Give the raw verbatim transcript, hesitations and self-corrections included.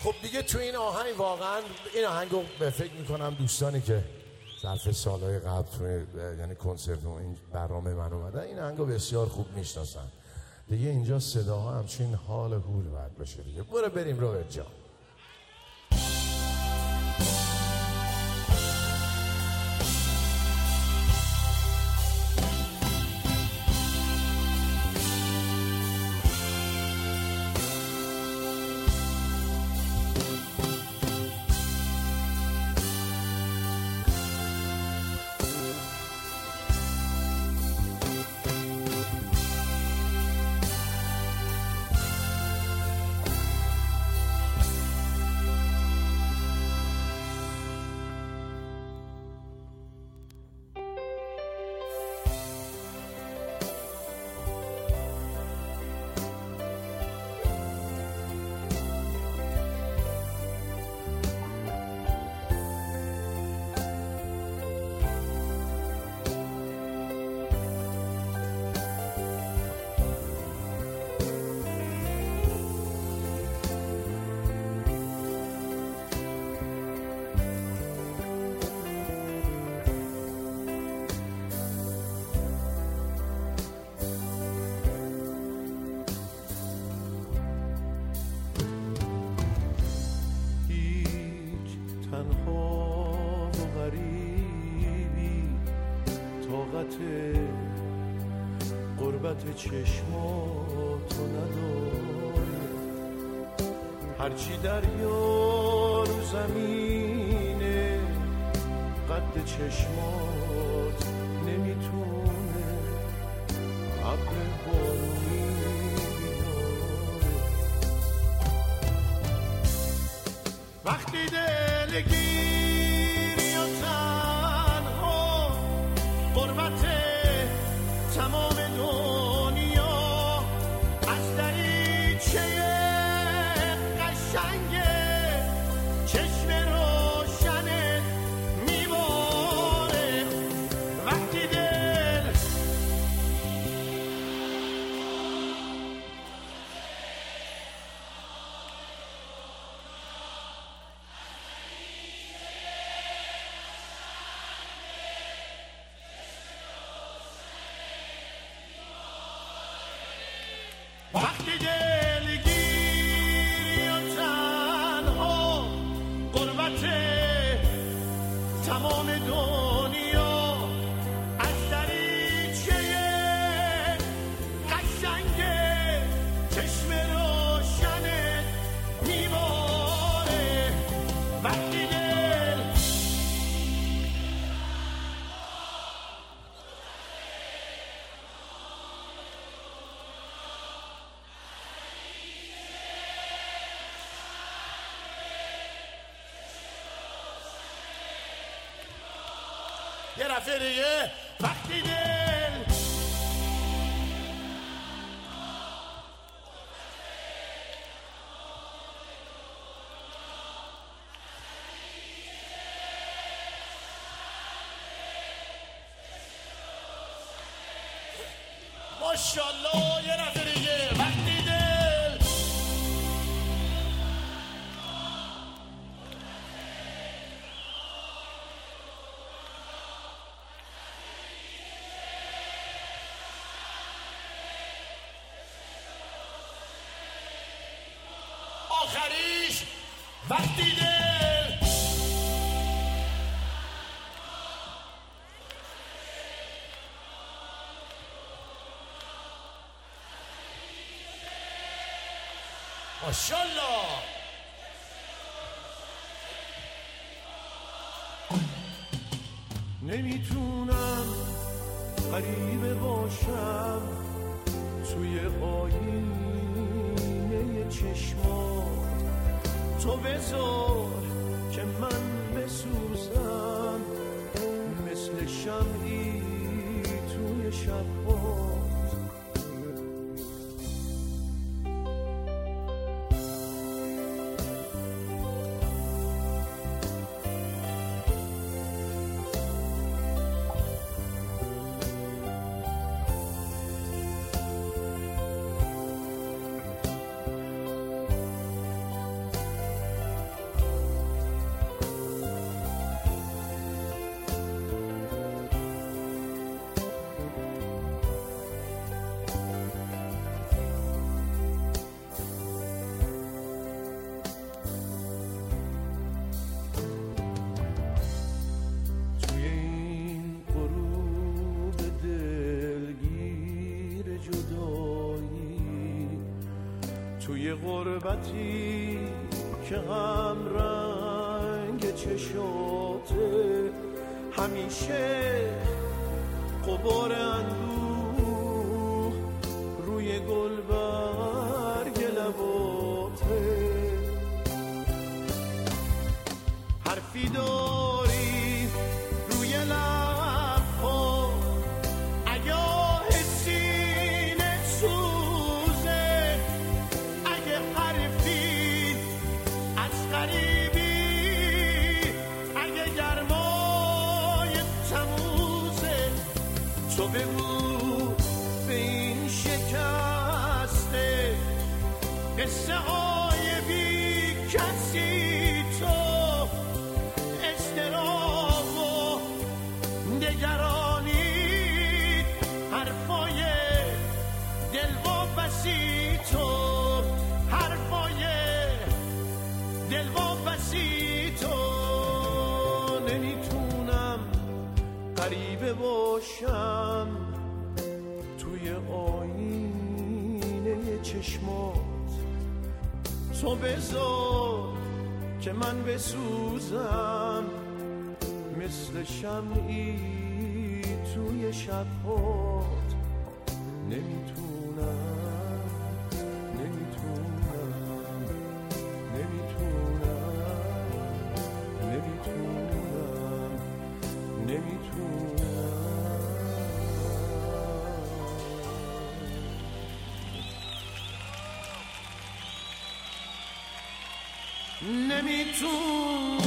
خب دیگه تو این آهنگ واقعا این آهنگ رو به فکر میکنم دوستانی که ظرف سالهای قبل توی یعنی کنسرت و این برنامه من اومدن این آهنگ رو بسیار خوب میشناسن دیگه. اینجا صداها همچین حال هول باید بشه دیگه. برو بریم روبرت جان. قربت چشماتو نداره هرچی دریا رو زمینه قد چشمات نمیتونه ابر بارونی بیاره. وقتی دلگیری و تنها قربت تمام دنیا از دریچه قشنگ چشم روشنت میباره. وقتی دل وقتی دلگیری و تنها قربت تمام دنیا از دریچه قشنگ چشم روشنت میباره. وقتی دل یه رفته دیگه. وقتی دل ماشاءالله یه رفته دیگه. وقتی دل آخریش وقتی دل ماشاءالله نمیتونم غریبه باشم توی آینه چشمات. تو بذار که من بسوزم مثل شمعی توی شبات. توی غربتی که غم رنگ چشاته، همیشه غبار اندوه روی گلبرگ لباته. حرفی داری روی لبها، اگه حسینه سوزه، اگه حرفی از غریبی، اگه گرمای تموزه، تو بگو به این شکسته قصه های بی کسی، تو استراب و نگرانی، حرفای دل و بسی، تو حرفای دل و بسی، تو نمیتونم غریبه باشم توی آینه چشمات، تو بذار که من بسوزم مثل شمعی توی شبهات. نمیتونم نمیتونم نمیتونم نمیتونم نمیتونم نمیتونم